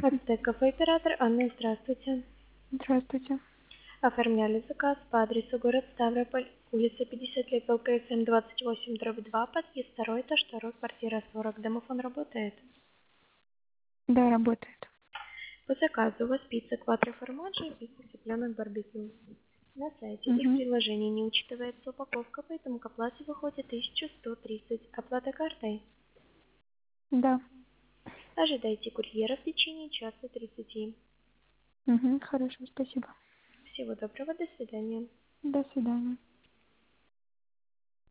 Ацтек кафе оператор Анна, здравствуйте. Здравствуйте. Оформляли заказ по адресу город Ставрополь, улица 50 лет, ЛКСМ 28/2, подъезд 2, этаж 2, квартира 40. Домофон работает? Да, работает. По заказу у вас пицца кватро формаджи и пицца цыпленок барбекю. На сайте их предложение не учитывается упаковка, поэтому к оплате выходит 1130. Оплата картой? Да. Ожидайте курьера в течение часа 30. Хорошо, спасибо. Всего доброго, до свидания. До свидания.